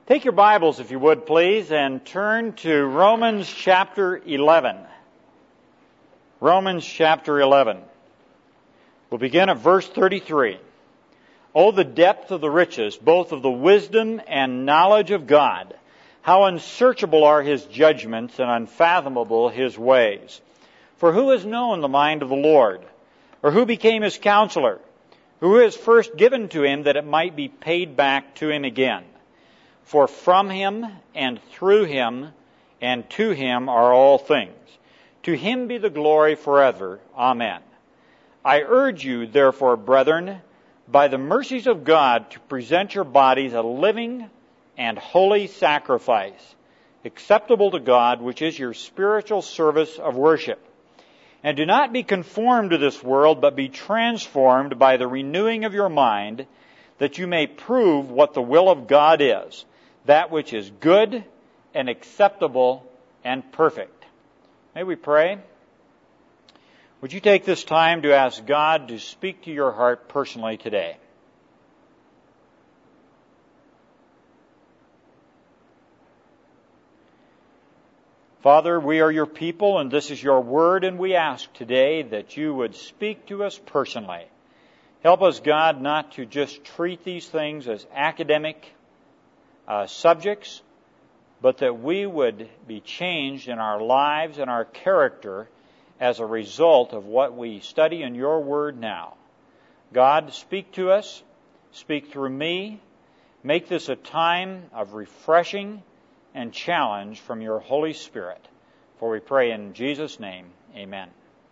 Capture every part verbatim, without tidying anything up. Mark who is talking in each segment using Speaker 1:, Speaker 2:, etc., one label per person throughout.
Speaker 1: Take your Bibles, if you would, please, and turn to Romans chapter eleven. Romans chapter eleven. We'll begin at verse thirty-three. Oh, the depth of the riches, both of the wisdom and knowledge of God! How unsearchable are His judgments and unfathomable His ways! For who has known the mind of the Lord? Or who became His counselor? Who is first given to Him that it might be paid back to Him again? For from Him and through Him and to Him are all things. To Him be the glory forever. Amen. I urge you, therefore, brethren, by the mercies of God, to present your bodies a living and holy sacrifice, acceptable to God, which is your spiritual service of worship. And do not be conformed to this world, but be transformed by the renewing of your mind, that you may prove what the will of God is, that which is good and acceptable and perfect. May we pray? Would you take this time to ask God to speak to your heart personally today? Father, we are your people, and this is your word, and we ask today that you would speak to us personally. Help us, God, not to just treat these things as academic uh, subjects, but that we would be changed in our lives and our character as a result of what we study in your word now. God, speak to us, speak through me. Make this a time of refreshing and challenge from your Holy Spirit. For we pray in Jesus' name, amen.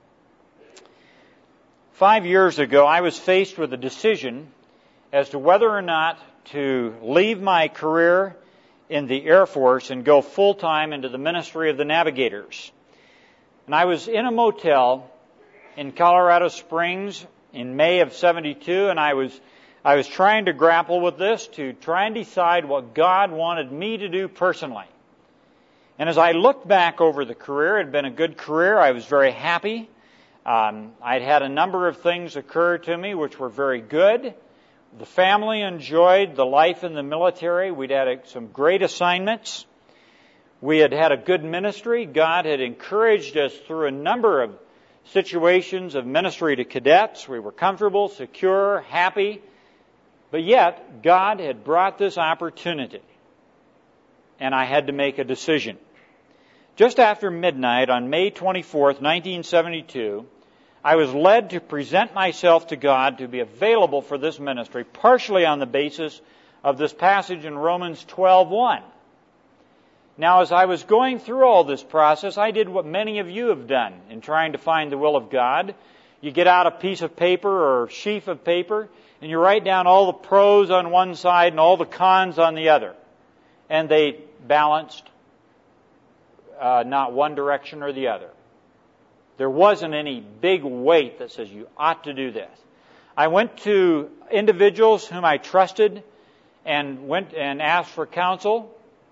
Speaker 1: Five years ago, I was faced with a decision as to whether or not to leave my career in the Air Force and go full-time into the ministry of the Navigators. And I was in a motel in Colorado Springs in May of seventy-two, and I was I was trying to grapple with this, to try and decide what God wanted me to do personally. And as I looked back over the career, it had been a good career. I was very happy. Um, I'd had a number of things occur to me which were very good. The family enjoyed the life in the military. We'd had some great assignments. We had had a good ministry. God had encouraged us through a number of situations of ministry to cadets. We were comfortable, secure, happy. But yet, God had brought this opportunity, and I had to make a decision. Just after midnight on May twenty-fourth, nineteen seventy-two, I was led to present myself to God to be available for this ministry, partially on the basis of this passage in Romans twelve one. Now, as I was going through all this process, I did what many of you have done in trying to find the will of God. You get out a piece of paper or sheaf of paper, and you write down all the pros on one side and all the cons on the other. And they balanced uh, not one direction or the other. There wasn't any big weight that says you ought to do this. I went to individuals whom I trusted and went and asked for counsel.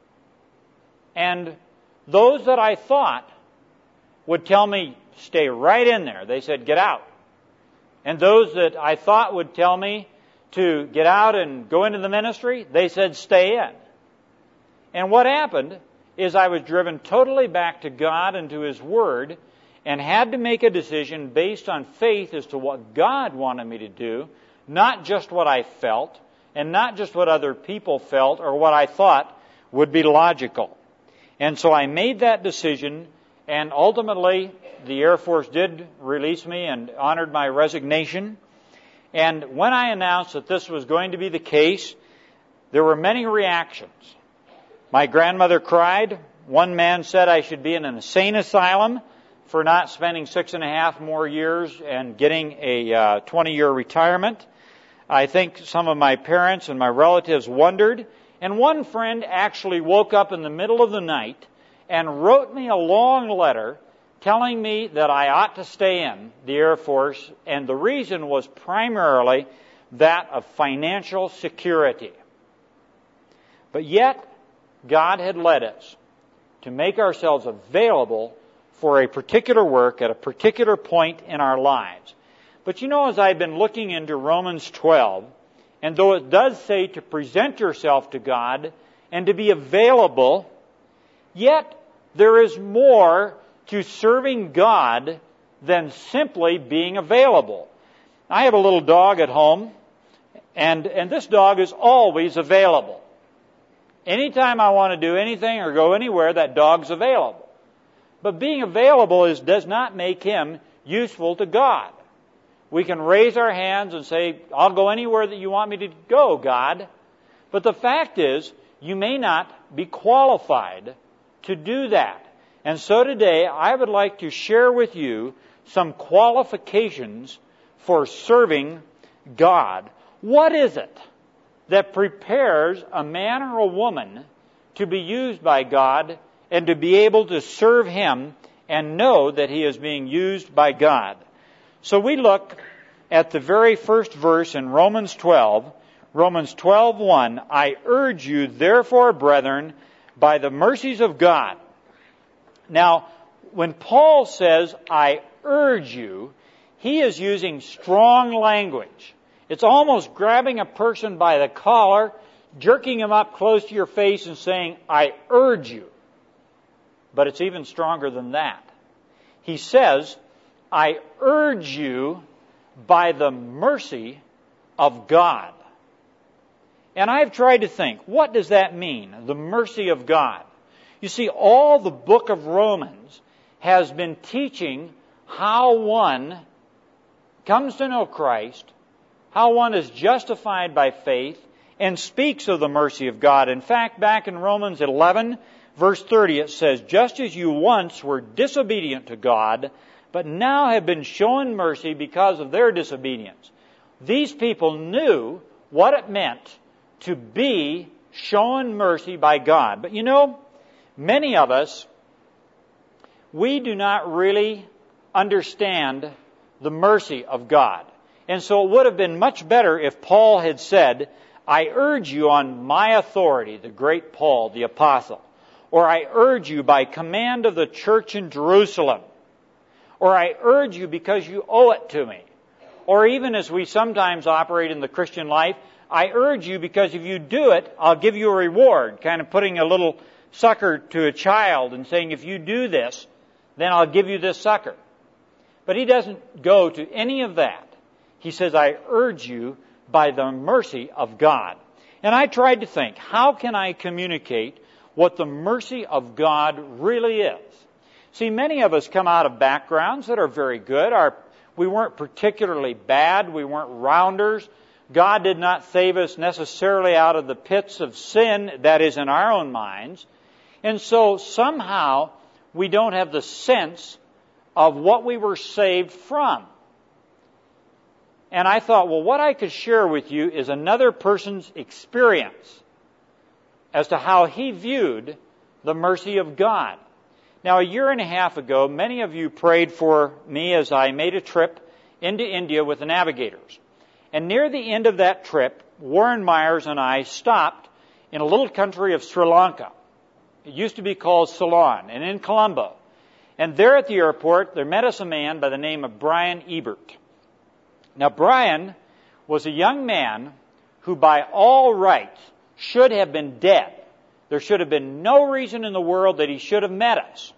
Speaker 1: And those that I thought would tell me, stay right in there, they said, get out. And those that I thought would tell me to get out and go into the ministry, they said, stay in. And what happened is I was driven totally back to God and to His Word, and had to make a decision based on faith as to what God wanted me to do, not just what I felt, and not just what other people felt or what I thought would be logical. And so I made that decision, and ultimately the Air Force did release me and honored my resignation. And when I announced that this was going to be the case, there were many reactions. My grandmother cried. One man said I should be in an insane asylum for not spending six and a half more years and getting a uh, twenty-year retirement. I think some of my parents and my relatives wondered. And one friend actually woke up in the middle of the night and wrote me a long letter telling me that I ought to stay in the Air Force, and the reason was primarily that of financial security. But yet, God had led us to make ourselves available for a particular work at a particular point in our lives. But you know, as I've been looking into Romans twelve, and though it does say to present yourself to God and to be available, yet there is more to serving God than simply being available. I have a little dog at home, and, and this dog is always available. Anytime I want to do anything or go anywhere, that dog's available. But being available is, does not make him useful to God. We can raise our hands and say, I'll go anywhere that you want me to go, God. But the fact is, you may not be qualified to do that. And so today, I would like to share with you some qualifications for serving God. What is it that prepares a man or a woman to be used by God and to be able to serve Him and know that he is being used by God? So we look at the very first verse in Romans twelve. Romans twelve one, I urge you, therefore, brethren, by the mercies of God. Now, when Paul says, I urge you, he is using strong language. It's almost grabbing a person by the collar, jerking him up close to your face and saying, I urge you. But it's even stronger than that. He says, I urge you by the mercy of God. And I've tried to think, what does that mean, the mercy of God? You see, all the book of Romans has been teaching how one comes to know Christ, how one is justified by faith, and speaks of the mercy of God. In fact, back in Romans eleven, verse thirty, it says, just as you once were disobedient to God, but now have been shown mercy because of their disobedience. These people knew what it meant to be shown mercy by God. But you know, many of us, we do not really understand the mercy of God. And so it would have been much better if Paul had said, I urge you on my authority, the great Paul, the apostle. Or I urge you by command of the church in Jerusalem. Or I urge you because you owe it to me. Or even as we sometimes operate in the Christian life, I urge you because if you do it, I'll give you a reward. Kind of putting a little sucker to a child and saying, if you do this, then I'll give you this sucker. But he doesn't go to any of that. He says, I urge you by the mercy of God. And I tried to think, how can I communicate what the mercy of God really is? See, many of us come out of backgrounds that are very good. Our, we weren't particularly bad. We weren't rounders. God did not save us necessarily out of the pits of sin that is in our own minds. And so somehow we don't have the sense of what we were saved from. And I thought, well, what I could share with you is another person's experience as to how he viewed the mercy of God. Now, a year and a half ago, many of you prayed for me as I made a trip into India with the Navigators. And near the end of that trip, Warren Myers and I stopped in a little country of Sri Lanka. It used to be called Ceylon, and in Colombo. And there at the airport, there met us a man by the name of Brian Ebert. Now, Brian was a young man who by all rights should have been dead. There should have been no reason in the world that he should have met us.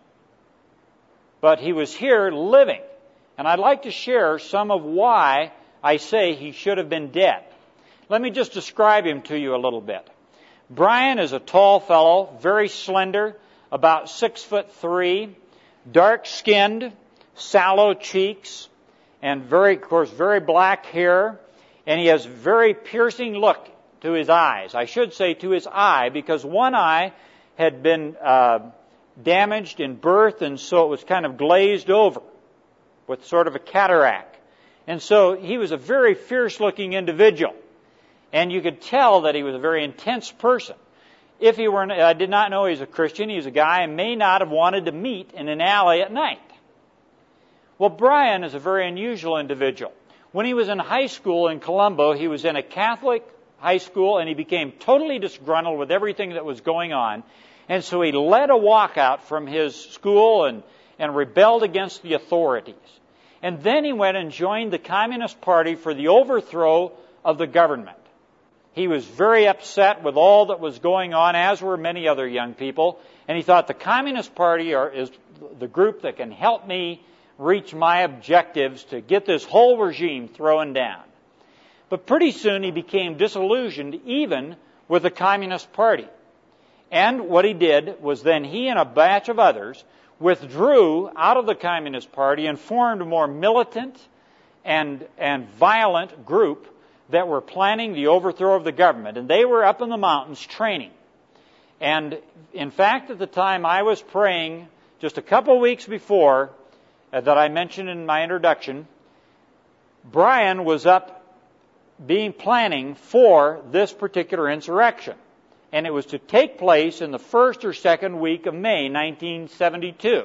Speaker 1: But he was here living. And I'd like to share some of why I say he should have been dead. Let me just describe him to you a little bit. Brian is a tall fellow, very slender, about six foot three, dark-skinned, sallow cheeks, and very, of course, very black hair. And he has a very piercing look to his eyes. I should say to his eye, because one eye had been uh, damaged in birth, and so it was kind of glazed over with sort of a cataract. And so he was a very fierce-looking individual. And you could tell that he was a very intense person. If he were, I did not know he was a Christian. He was a guy I may not have wanted to meet in an alley at night. Well, Brian is a very unusual individual. When he was in high school in Colombo, he was in a Catholic high school, and he became totally disgruntled with everything that was going on. And so he led a walkout from his school and, and rebelled against the authorities. And then he went and joined the Communist Party for the overthrow of the government. He was very upset with all that was going on, as were many other young people. And he thought the Communist Party are, is the group that can help me reach my objectives to get this whole regime thrown down. But pretty soon he became disillusioned even with the Communist Party. And what he did was then he and a batch of others withdrew out of the Communist Party and formed a more militant and, and violent group that were planning the overthrow of the government. And they were up in the mountains training. And in fact, at the time I was praying, just a couple of weeks before, uh, that I mentioned in my introduction, Brian was up being planning for this particular insurrection. And it was to take place in the first or second week of May, nineteen seventy-two.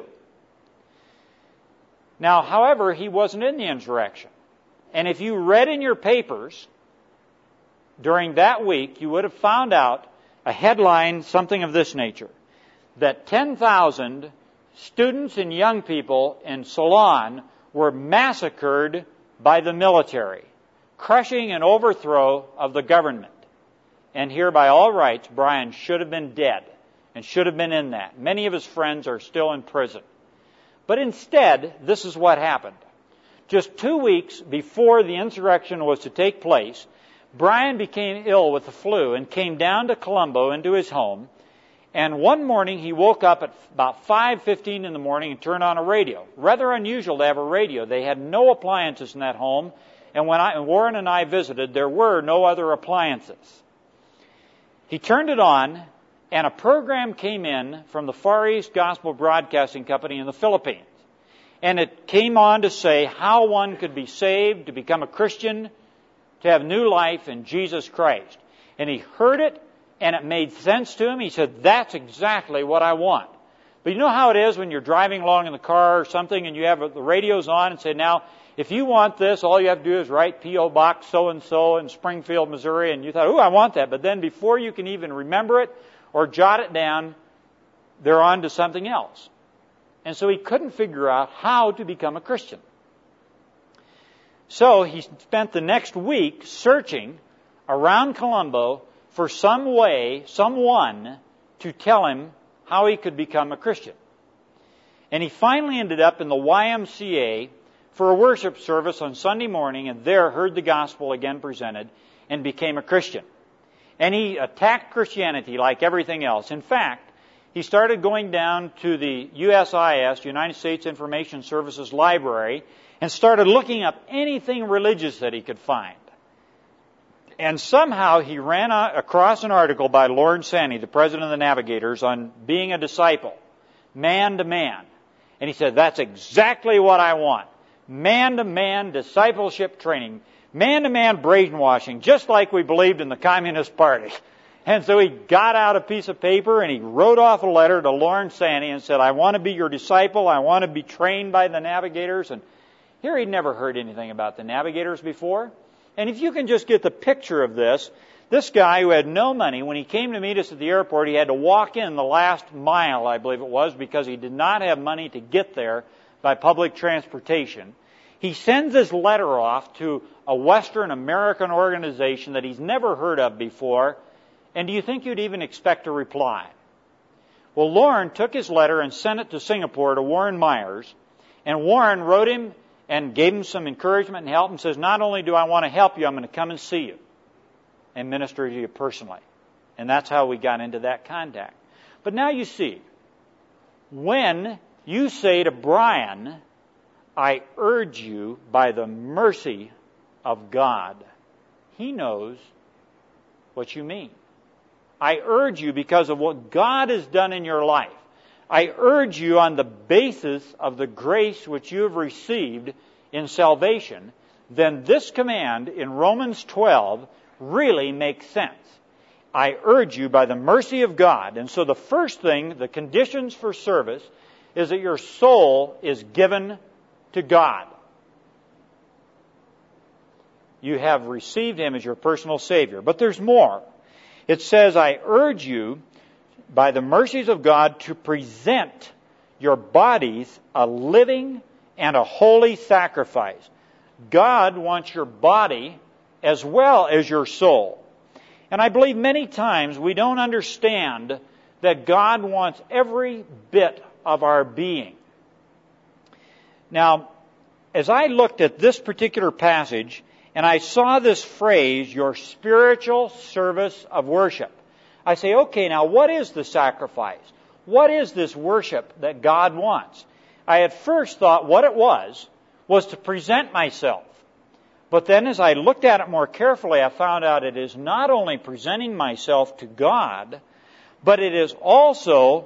Speaker 1: Now, however, he wasn't in the insurrection. And if you read in your papers during that week, you would have found out a headline, something of this nature, that ten thousand students and young people in Ceylon were massacred by the military, crushing an overthrow of the government. And here, by all rights, Brian should have been dead and should have been in that. Many of his friends are still in prison. But instead, this is what happened. Just two weeks before the insurrection was to take place, Brian became ill with the flu and came down to Colombo into his home. And one morning he woke up at about five fifteen in the morning and turned on a radio. Rather unusual to have a radio. They had no appliances in that home. And when I, Warren and I visited, there were no other appliances. He turned it on, and a program came in from the Far East Gospel Broadcasting Company in the Philippines. And it came on to say how one could be saved, to become a Christian, to have new life in Jesus Christ. And he heard it, and it made sense to him. He said, that's exactly what I want. But you know how it is when you're driving along in the car or something, and you have the radios on and say, now, if you want this, all you have to do is write P O Box so-and-so in Springfield, Missouri. And you thought, ooh, I want that. But then before you can even remember it or jot it down, they're on to something else. And so he couldn't figure out how to become a Christian. So he spent the next week searching around Colombo for some way, someone to tell him how he could become a Christian. And he finally ended up in the Y M C A for a worship service on Sunday morning, and there heard the gospel again presented and became a Christian. And he attacked Christianity like everything else. In fact, he started going down to the U S I S, United States Information Services Library, and started looking up anything religious that he could find. And somehow he ran across an article by Lawrence Sanney, the president of the Navigators, on being a disciple, man to man. And he said, that's exactly what I want. Man-to-man discipleship training, man-to-man brainwashing, just like we believed in the Communist Party. And so he got out a piece of paper and he wrote off a letter to Lawrence Sanney and said, I want to be your disciple, I want to be trained by the Navigators. And here he'd never heard anything about the Navigators before. And if you can just get the picture of this, this guy who had no money, when he came to meet us at the airport, he had to walk in the last mile, I believe it was, because he did not have money to get there by public transportation. He sends this letter off to a Western American organization that he's never heard of before. And do you think you'd even expect a reply? Well, Lauren took his letter and sent it to Singapore to Warren Myers. And Warren wrote him and gave him some encouragement and help and says, not only do I want to help you, I'm going to come and see you and minister to you personally. And that's how we got into that contact. But now you see, when you say to Brian, I urge you by the mercy of God, he knows what you mean. I urge you because of what God has done in your life. I urge you on the basis of the grace which you have received in salvation. Then this command in Romans twelve really makes sense. I urge you by the mercy of God. And so the first thing, the conditions for service, is that your soul is given to God. You have received Him as your personal Savior. But there's more. It says, I urge you by the mercies of God to present your bodies a living and a holy sacrifice. God wants your body as well as your soul. And I believe many times we don't understand that God wants every bit of our being. Now, as I looked at this particular passage, and I saw this phrase, your spiritual service of worship, I say, okay, now what is the sacrifice? What is this worship that God wants? I at first thought what it was, was to present myself. But then as I looked at it more carefully, I found out it is not only presenting myself to God, but it is also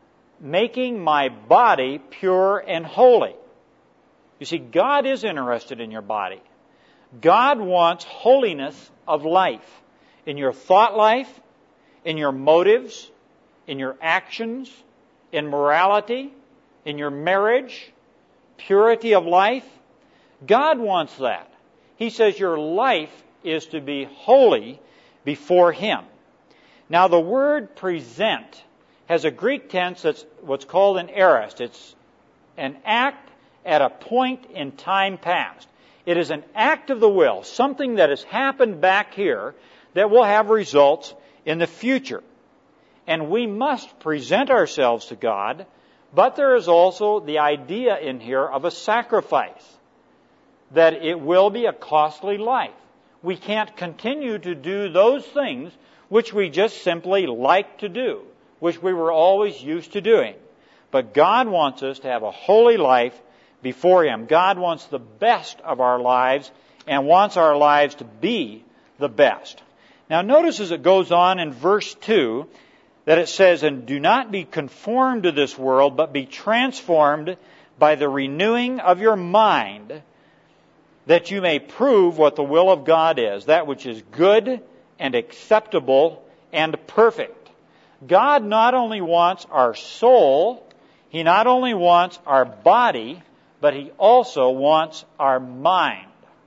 Speaker 1: making my body pure and holy. You see, God is interested in your body. God wants holiness of life in your thought life, in your motives, in your actions, in morality, in your marriage, purity of life. God wants that. He says your life is to be holy before Him. Now the word present has a Greek tense that's what's called an aorist. It's an act at a point in time past. It is an act of the will, something that has happened back here that will have results in the future. And we must present ourselves to God, but there is also the idea in here of a sacrifice, that it will be a costly life. We can't continue to do those things which we just simply like to do, which we were always used to doing. But God wants us to have a holy life before Him. God wants the best of our lives and wants our lives to be the best. Now notice as it goes on in verse two that it says, and do not be conformed to this world, but be transformed by the renewing of your mind, that you may prove what the will of God is, that which is good and acceptable and perfect. God not only wants our soul, He not only wants our body, but He also wants our mind.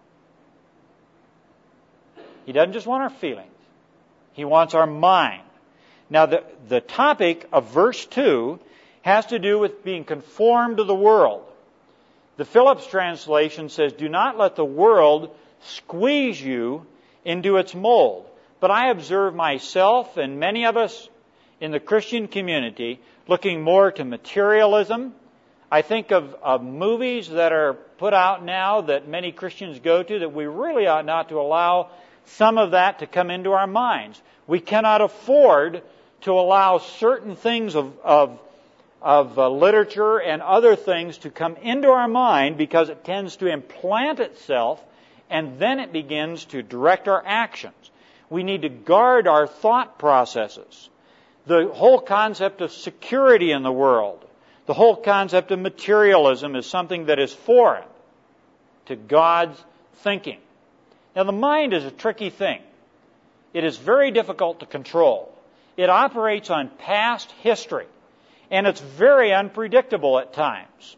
Speaker 1: He doesn't just want our feelings. He wants our mind. Now, the, the topic of verse two has to do with being conformed to the world. The Phillips translation says, do not let the world squeeze you into its mold. But I observe myself and many of us in the Christian community looking more to materialism. I think of, of movies that are put out now that many Christians go to that we really ought not to allow some of that to come into our minds. We cannot afford to allow certain things of, of of uh, literature and other things to come into our mind because it tends to implant itself and then it begins to direct our actions. We need to guard our thought processes. The whole concept of security in the world, the whole concept of materialism is something that is foreign to God's thinking. Now the mind is a tricky thing. It is very difficult to control. It operates on past history. And it's very unpredictable at times.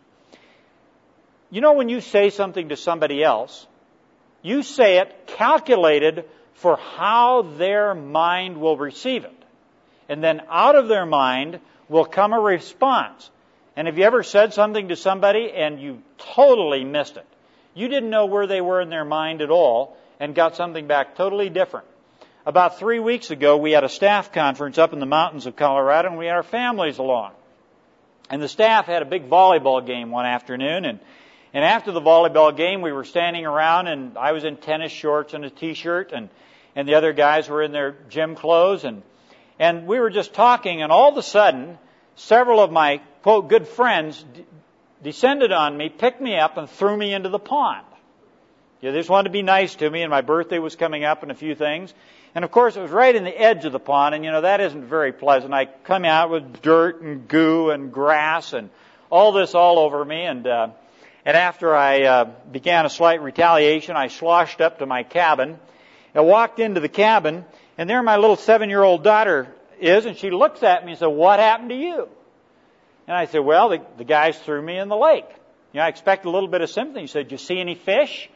Speaker 1: You know, when you say something to somebody else, you say it calculated for how their mind will receive it. And then out of their mind will come a response. And have you ever said something to somebody and you totally missed it? You didn't know where they were in their mind at all and got something back totally different. About three weeks ago, we had a staff conference up in the mountains of Colorado, and we had our families along. And the staff had a big volleyball game one afternoon, and, and after the volleyball game, we were standing around, and I was in tennis shorts and a t-shirt, and, and the other guys were in their gym clothes, and, and we were just talking, and all of a sudden, several of my, quote, good friends d- descended on me, picked me up, and threw me into the pond. Yeah, they just wanted to be nice to me, and my birthday was coming up and a few things. And of course, it was right in the edge of the pond, and you know, that isn't very pleasant. I come out with dirt and goo and grass and all this all over me, and uh, and after I uh, began a slight retaliation, I sloshed up to my cabin. I walked into the cabin, and there my little seven-year-old daughter is, and she looks at me and said, "What happened to you?" And I said, "Well, the, the guys threw me in the lake." You know, I expected a little bit of sympathy. She said, "Did you see any fish?"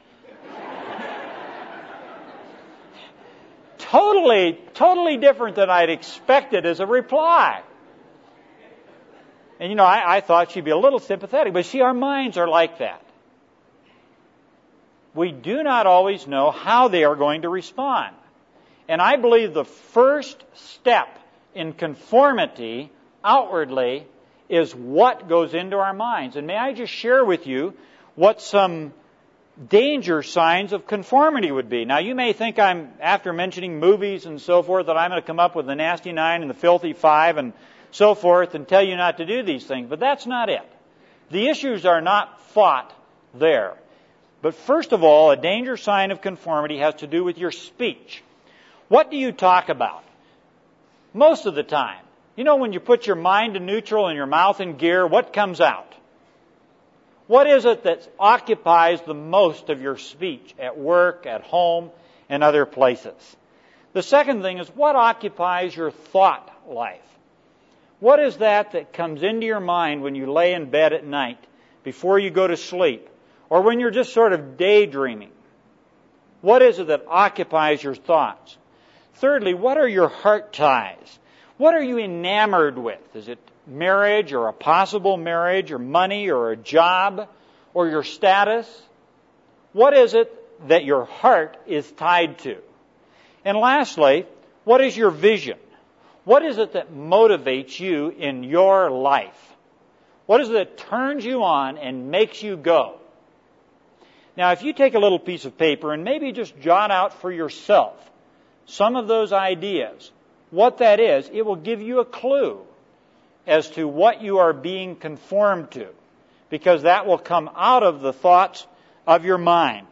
Speaker 1: Totally, totally different than I'd expected as a reply. And you know, I, I thought she'd be a little sympathetic, but see, our minds are like that. We do not always know how they are going to respond. And I believe the first step in conformity outwardly is what goes into our minds. And may I just share with you what some danger signs of conformity would be. Now, you may think I'm, after mentioning movies and so forth, that I'm going to come up with the nasty nine and the filthy five and so forth and tell you not to do these things. But that's not it. The issues are not fought there. But first of all, a danger sign of conformity has to do with your speech. What do you talk about? Most of the time. You know, when you put your mind in neutral and your mouth in gear, what comes out? What is it that occupies the most of your speech at work, at home, and other places? The second thing is, what occupies your thought life? What is that that comes into your mind when you lay in bed at night, before you go to sleep, or when you're just sort of daydreaming? What is it that occupies your thoughts? Thirdly, what are your heart ties? What are you enamored with? Is it marriage or a possible marriage or money or a job or your status? What is it that your heart is tied to? And lastly, what is your vision? What is it that motivates you in your life? What is it that turns you on and makes you go? Now, if you take a little piece of paper and maybe just jot out for yourself some of those ideas, what that is, it will give you a clue as to what you are being conformed to, because that will come out of the thoughts of your mind.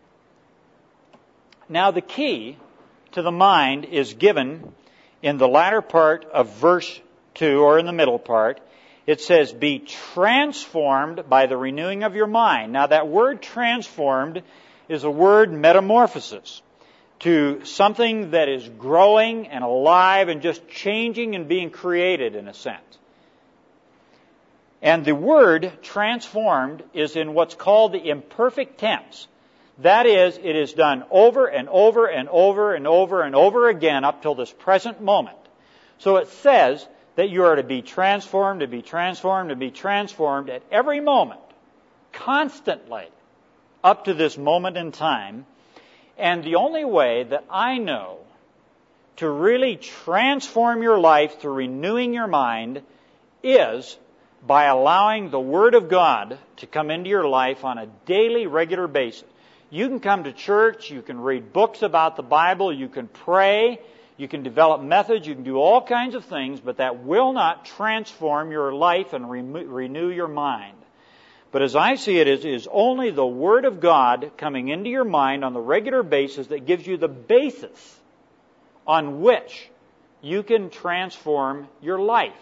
Speaker 1: Now, the key to the mind is given in the latter part of verse two, or in the middle part. It says, be transformed by the renewing of your mind. Now, that word transformed is a word metamorphosis, to something that is growing and alive and just changing and being created in a sense. And the word transformed is in what's called the imperfect tense. That is, it is done over and over and over and over and over again up till this present moment. So it says that you are to be transformed, to be transformed, to be transformed at every moment, constantly, up to this moment in time. And the only way that I know to really transform your life through renewing your mind is by allowing the Word of God to come into your life on a daily, regular basis. You can come to church, you can read books about the Bible, you can pray, you can develop methods, you can do all kinds of things, but that will not transform your life and re- renew your mind. But as I see it, it is only the Word of God coming into your mind on the regular basis that gives you the basis on which you can transform your life.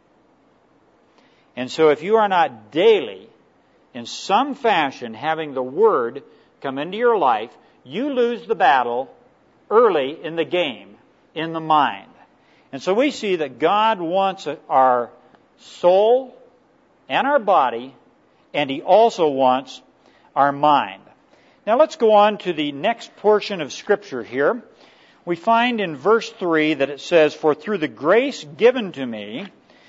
Speaker 1: And so if you are not daily, in some fashion, having the Word come into your life, you lose the battle early in the game, in the mind. And so we see that God wants our soul and our body, and He also wants our mind. Now let's go on to the next portion of Scripture here. We find in verse three that it says, for through the grace given to me,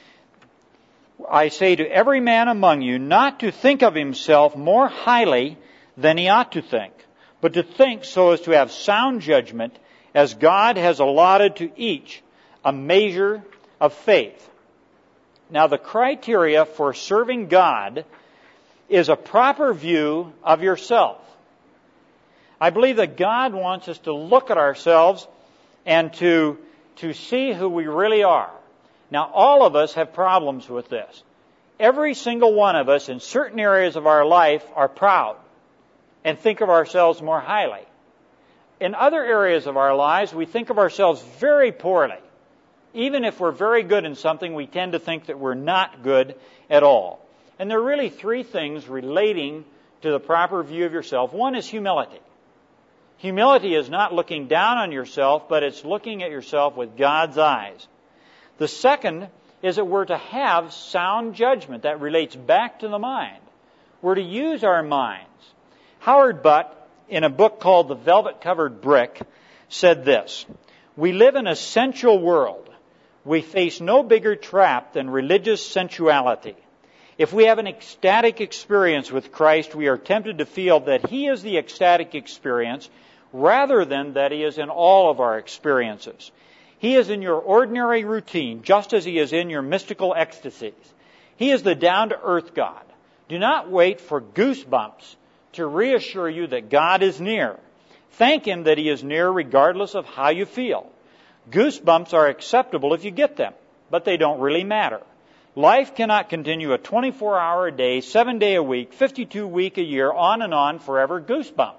Speaker 1: I say to every man among you not to think of himself more highly than he ought to think, but to think so as to have sound judgment, as God has allotted to each a measure of faith. Now, the criteria for serving God is a proper view of yourself. I believe that God wants us to look at ourselves and to, to see who we really are. Now, all of us have problems with this. Every single one of us in certain areas of our life are proud and think of ourselves more highly. In other areas of our lives, we think of ourselves very poorly. Even if we're very good in something, we tend to think that we're not good at all. And there are really three things relating to the proper view of yourself. One is humility. Humility is not looking down on yourself, but it's looking at yourself with God's eyes. The second is that we're to have sound judgment. That relates back to the mind. We're to use our minds. Howard Butt, in a book called The Velvet-Covered Brick, said this, we live in a sensual world. We face no bigger trap than religious sensuality. If we have an ecstatic experience with Christ, we are tempted to feel that He is the ecstatic experience, rather than that He is in all of our experiences. He is in your ordinary routine, just as He is in your mystical ecstasies. He is the down-to-earth God. Do not wait for goosebumps to reassure you that God is near. Thank Him that He is near regardless of how you feel. Goosebumps are acceptable if you get them, but they don't really matter. Life cannot continue a twenty-four hour a day, seven day a week, fifty-two week a year, on and on forever goosebump.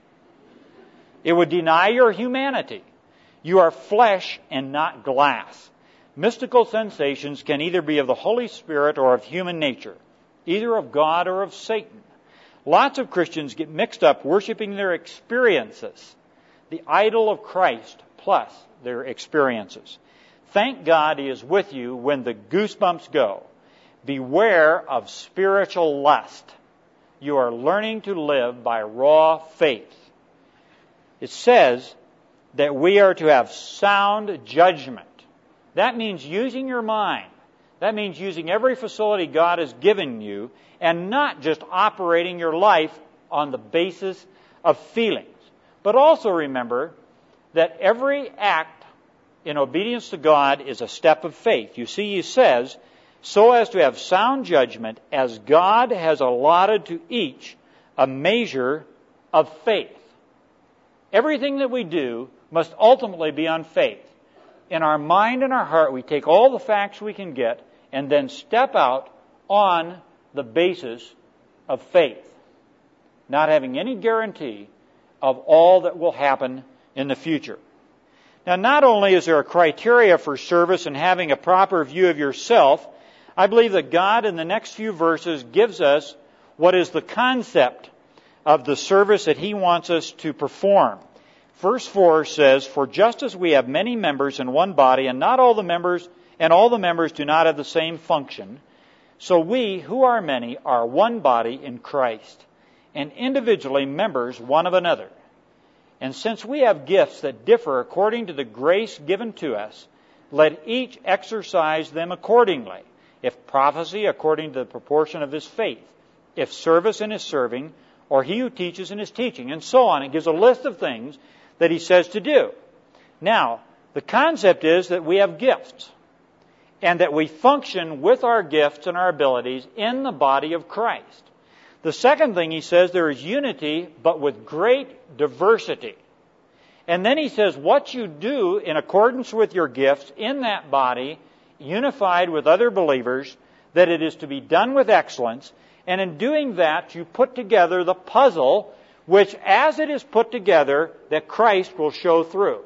Speaker 1: It would deny your humanity. You are flesh and not glass. Mystical sensations can either be of the Holy Spirit or of human nature, either of God or of Satan. Lots of Christians get mixed up worshiping their experiences, the idol of Christ plus their experiences. Thank God He is with you when the goosebumps go. Beware of spiritual lust. You are learning to live by raw faith. It says that we are to have sound judgment. That means using your mind. That means using every facility God has given you and not just operating your life on the basis of feelings. But also remember that every act in obedience to God is a step of faith. You see, He says, so as to have sound judgment, as God has allotted to each a measure of faith. Everything that we do must ultimately be on faith. In our mind and our heart, we take all the facts we can get and then step out on the basis of faith, not having any guarantee of all that will happen in the future. Now, not only is there a criteria for service and having a proper view of yourself, I believe that God in the next few verses gives us what is the concept of the service that He wants us to perform. Verse four says, "For just as we have many members in one body, and not all the members, and all the members do not have the same function, so we, who are many, are one body in Christ, and individually members one of another. And since we have gifts that differ according to the grace given to us, let each exercise them accordingly. If prophecy, according to the proportion of his faith. If service, in his serving, or he who teaches in his teaching," and so on. It gives a list of things that he says to do. Now, the concept is that we have gifts, and that we function with our gifts and our abilities in the body of Christ. The second thing he says, there is unity, but with great diversity. And then he says, what you do in accordance with your gifts in that body, unified with other believers, that it is to be done with excellence, and in doing that, you put together the puzzle, which as it is put together, that Christ will show through.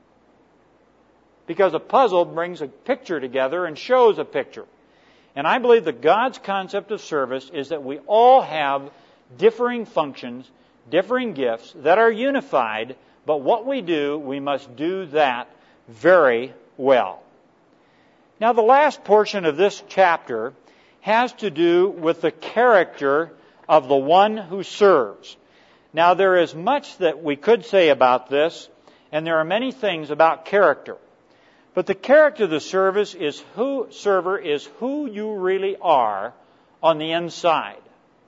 Speaker 1: Because a puzzle brings a picture together and shows a picture. And I believe that God's concept of service is that we all have differing functions, differing gifts that are unified, but what we do, we must do that very well. Now, the last portion of this chapter has to do with the character of the one who serves. Now, there is much that we could say about this, and there are many things about character. But the character of the service is who server is who you really are on the inside.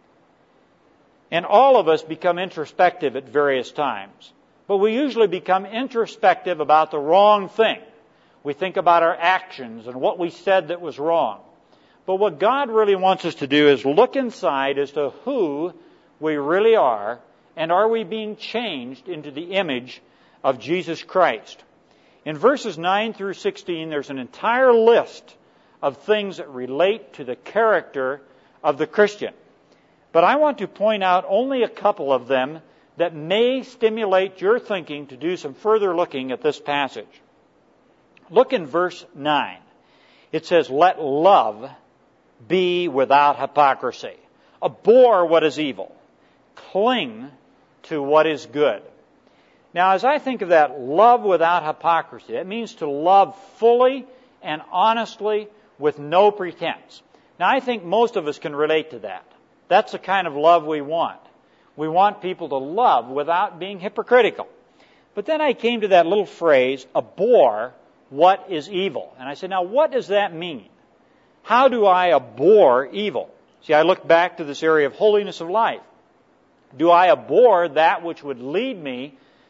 Speaker 1: And all of us become introspective at various times. But we usually become introspective about the wrong thing. We think about our actions and what we said that was wrong. But what God really wants us to do is look inside as to who we really are, and are we being changed into the image of Jesus Christ. In verses nine through sixteen, there's an entire list of things that relate to the character of the Christian. But I want to point out only a couple of them that may stimulate your thinking to do some further looking at this passage. Look in verse nine. It says, "Let love be without hypocrisy. Abhor what is evil. Cling to what is good." Now, as I think of that, love without hypocrisy, it means to love fully and honestly with no pretense. Now, I think most of us can relate to that. That's the kind of love we want. We want people to love without being hypocritical. But then I came to that little phrase, abhor what is evil. And I said, now, what does that mean? How do I abhor evil? See, I look back to this area of holiness of life. Do I abhor that which would lead me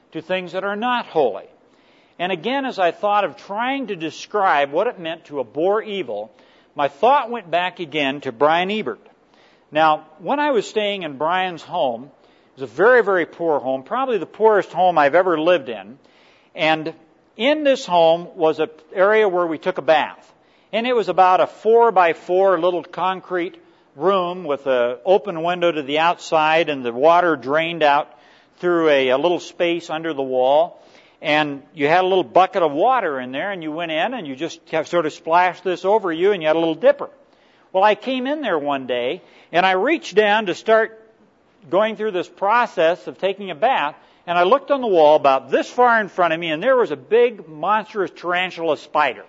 Speaker 1: to things that are not holy. And again, as I thought of trying to describe what it meant to abhor evil, my thought went back again to Brian Ebert. Now, when I was staying in Brian's home, it was a very, very poor home, probably the poorest home I've ever lived in. And in this home was an area where we took a bath. And it was about a four by four little concrete room with an open window to the outside, and the water drained out through a, a little space under the wall. And you had a little bucket of water in there, and you went in and you just have sort of splashed this over you, and you had a little dipper. Well, I came in there one day, and I reached down to start going through this process of taking a bath, and I looked on the wall about this far in front of me, and there was a big, monstrous tarantula spider.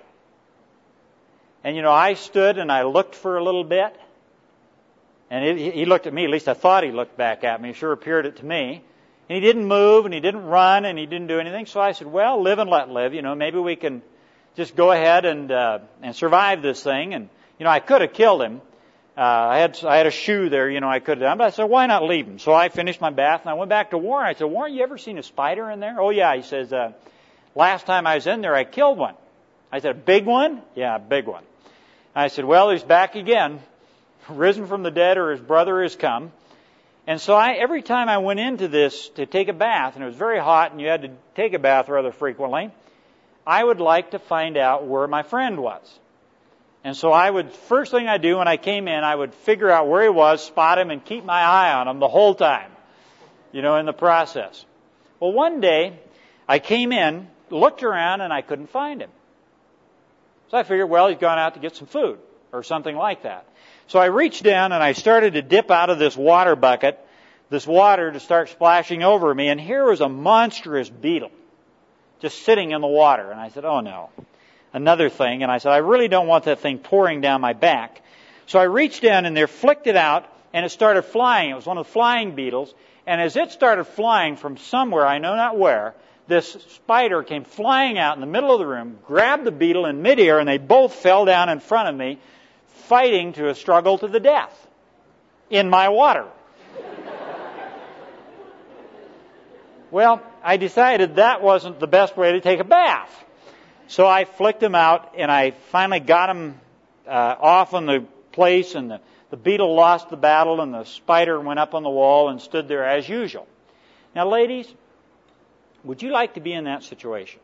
Speaker 1: And, you know, I stood and I looked for a little bit, and it, he looked at me, at least I thought he looked back at me, he sure appeared it to me. And he didn't move, and he didn't run, and he didn't do anything, so I said, well, live and let live, you know, maybe we can just go ahead and uh, and survive this thing. And, you know, I could have killed him. Uh, I had I had a shoe there, you know, I could have done, but I said, why not leave him? So I finished my bath, and I went back to Warren. I said, Warren, you ever seen a spider in there? Oh, yeah. He says, uh, last time I was in there, I killed one. I said, a big one? Yeah, a big one. I said, well, he's back again, risen from the dead, or his brother has come. And so I, every time I went into this to take a bath, and it was very hot, and you had to take a bath rather frequently, I would like to find out where my friend was. And so I would, first thing I do when I came in, I would figure out where he was, spot him, and keep my eye on him the whole time, you know, in the process. Well, one day, I came in, looked around, and I couldn't find him. So I figured, well, he's gone out to get some food, or something like that. So I reached down, and I started to dip out of this water bucket, this water to start splashing over me, and here was a monstrous beetle, just sitting in the water. And I said, oh no. Another thing, and I said, I really don't want that thing pouring down my back. So I reached down in there, flicked it out, and it started flying. It was one of the flying beetles, and as it started flying from somewhere, I know not where, this spider came flying out in the middle of the room, grabbed the beetle in midair, and they both fell down in front of me, fighting to a struggle to the death in my water. Well, I decided that wasn't the best way to take a bath. So I flicked him out, and I finally got him uh, off on the place, and the, the beetle lost the battle, and the spider went up on the wall and stood there as usual. Now, ladies, would you like to be in that situation?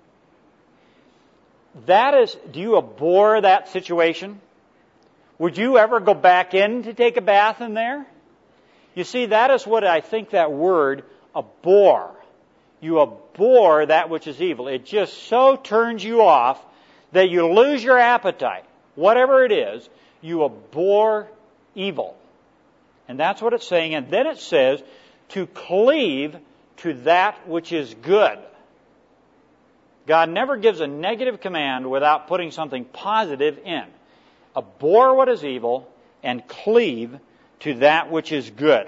Speaker 1: That is, do you abhor that situation? Would you ever go back in to take a bath in there? You see, that is what I think that word, abhor. You abhor that which is evil. It just so turns you off that you lose your appetite. Whatever it is, you abhor evil. And that's what it's saying. And then it says to cleave to that which is good. God never gives a negative command without putting something positive in. Abhor what is evil and cleave to that which is good.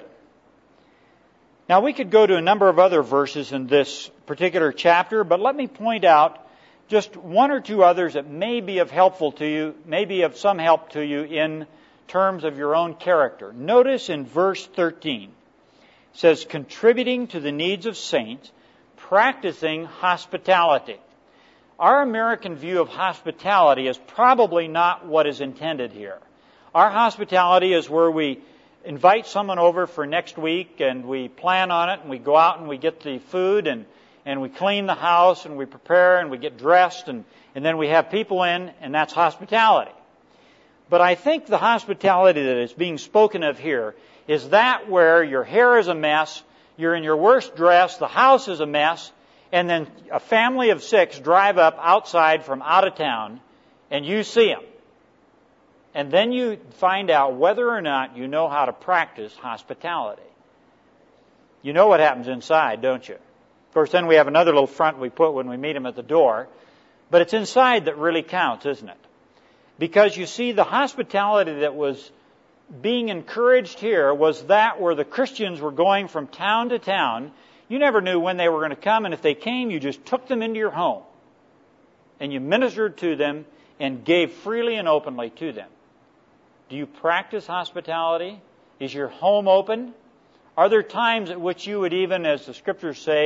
Speaker 1: Now, we could go to a number of other verses in this particular chapter, but let me point out just one or two others that may be of helpful to you, may be of some help to you in terms of your own character. Notice in verse thirteen, it says, contributing to the needs of saints, practicing hospitality. Our American view of hospitality is probably not what is intended here. Our hospitality is where we invite someone over for next week, and we plan on it, and we go out and we get the food, and, and we clean the house, and we prepare, and we get dressed, and, and then we have people in, and that's hospitality. But I think the hospitality that is being spoken of here is that where your hair is a mess, you're in your worst dress, the house is a mess, and then a family of six drive up outside from out of town, and you see them. And then you find out whether or not you know how to practice hospitality. You know what happens inside, don't you? Of course, then we have another little front we put when we meet them at the door. But it's inside that really counts, isn't it? Because you see, the hospitality that was being encouraged here was that where the Christians were going from town to town. You never knew when they were going to come, and if they came, you just took them into your home. And you ministered to them and gave freely and openly to them. Do you practice hospitality? Is your home open? Are there times at which you would even, as the Scriptures say,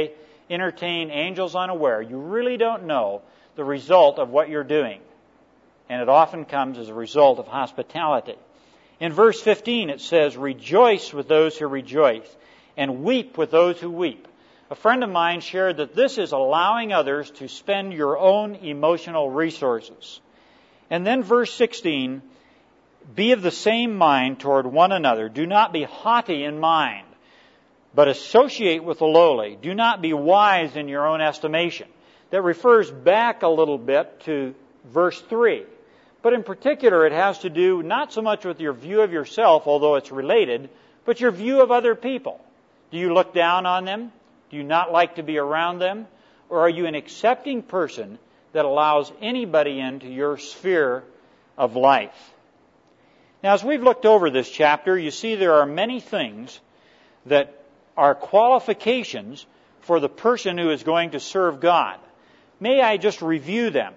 Speaker 1: entertain angels unaware. You really don't know the result of what you're doing. And it often comes as a result of hospitality. In verse fifteen it says, "Rejoice with those who rejoice, and weep with those who weep." A friend of mine shared that this is allowing others to spend your own emotional resources. And then verse sixteen, "Be of the same mind toward one another. Do not be haughty in mind, but associate with the lowly. Do not be wise in your own estimation." That refers back a little bit to verse three. But in particular, it has to do not so much with your view of yourself, although it's related, but your view of other people. Do you look down on them? Do you not like to be around them? Or are you an accepting person that allows anybody into your sphere of life? Now, as we've looked over this chapter, you see there are many things that are qualifications for the person who is going to serve God. May I just review them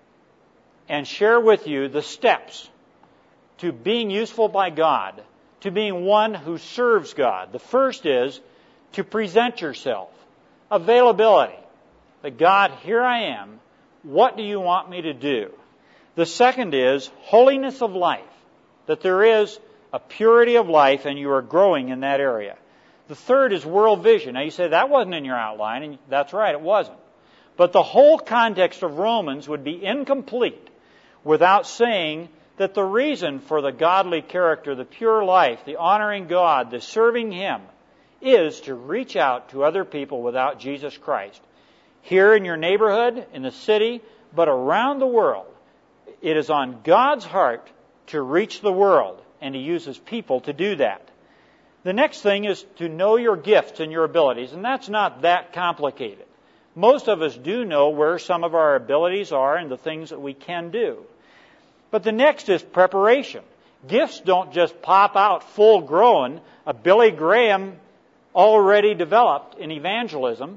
Speaker 1: and share with you the steps to being useful by God, to being one who serves God. The first is to present yourself. Availability. That God, here I am. What do you want me to do? The second is holiness of life. That there is a purity of life and you are growing in that area. The third is world vision. Now you say, that wasn't in your outline, and that's right, it wasn't. But the whole context of Romans would be incomplete without saying that the reason for the godly character, the pure life, the honoring God, the serving Him, is to reach out to other people without Jesus Christ. Here in your neighborhood, in the city, but around the world, it is on God's heart to reach the world, and He uses people to do that. The next thing is to know your gifts and your abilities, and that's not that complicated. Most of us do know where some of our abilities are and the things that we can do. But the next is preparation. Gifts don't just pop out full grown, a Billy Graham already developed in evangelism,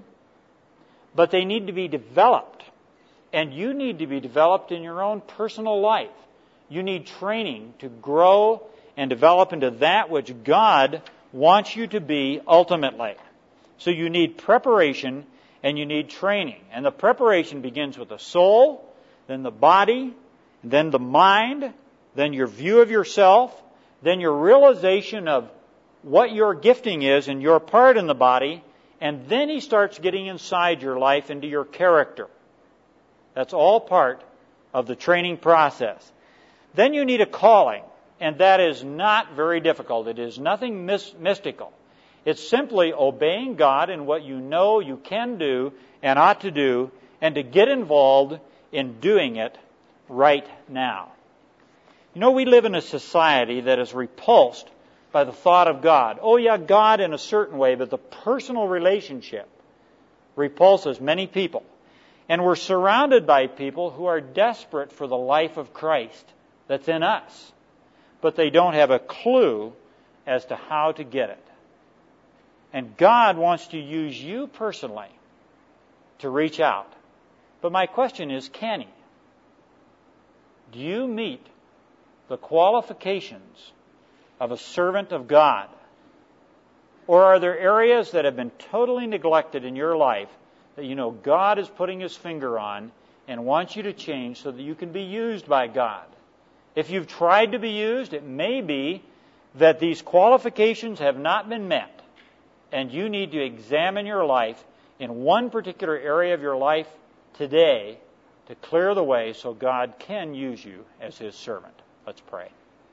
Speaker 1: but they need to be developed. And you need to be developed in your own personal life. You need training to grow and develop into that which God wants you to be ultimately. So you need preparation and you need training. And the preparation begins with the soul, then the body, then the mind, then your view of yourself, then your realization of what your gifting is and your part in the body, and then He starts getting inside your life into your character. That's all part of the training process. Then you need a calling, and that is not very difficult. It is nothing mis- mystical. It's simply obeying God in what you know you can do and ought to do, and to get involved in doing it right now. You know, we live in a society that is repulsed by the thought of God. Oh yeah, God in a certain way, but the personal relationship repulses many people. And we're surrounded by people who are desperate for the life of Christ that's in us, but they don't have a clue as to how to get it. And God wants to use you personally to reach out. But my question is, can He? Do you meet the qualifications of a servant of God? Or are there areas that have been totally neglected in your life that you know God is putting His finger on and wants you to change so that you can be used by God? If you've tried to be used, it may be that these qualifications have not been met, and you need to examine your life in one particular area of your life today to clear the way so God can use you as His servant. Let's pray.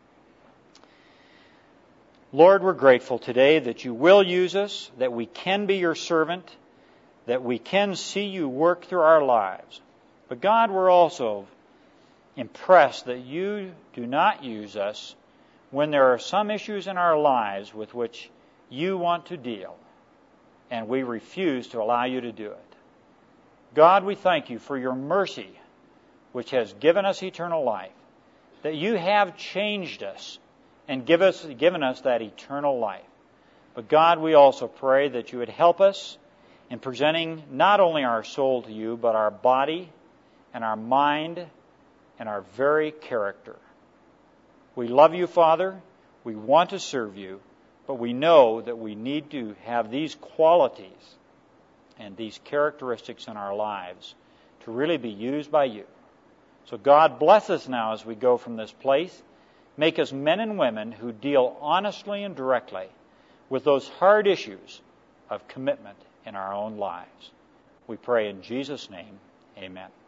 Speaker 1: Lord, we're grateful today that You will use us, that we can be Your servant, that we can see You work through our lives. But God, we're also impressed that You do not use us when there are some issues in our lives with which You want to deal, and we refuse to allow You to do it. God, we thank You for Your mercy, which has given us eternal life, that You have changed us and give us, given us that eternal life. But God, we also pray that You would help us in presenting not only our soul to You, but our body and our mind and our very character. We love You, Father. We want to serve You, but we know that we need to have these qualities and these characteristics in our lives to really be used by you. So God bless us now as we go from this place. Make us men and women who deal honestly and directly with those hard issues of commitment in our own lives. We pray in Jesus' name, amen.